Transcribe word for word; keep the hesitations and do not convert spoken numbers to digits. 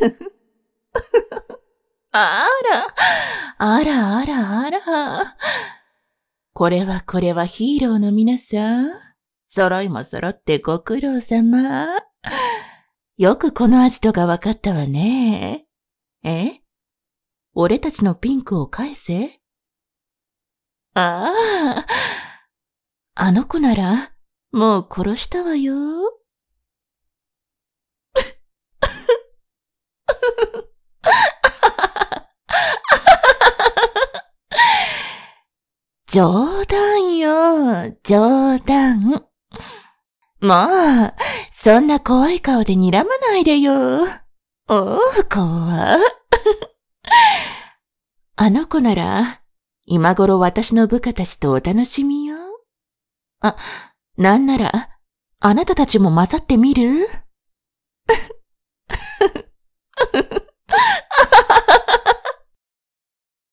あら、あらあらあら。これはこれはヒーローの皆さん。揃いも揃ってご苦労様。よくこの味とがわかったわね。え？俺たちのピンクを返せ？ああ、あの子なら、もう殺したわよ。冗談よ、冗談。もう、そんな怖い顔で睨まないでよ。おう、怖。あの子なら、今頃私の部下たちとお楽しみよ。あ、なんなら、あなたたちも混ざってみる？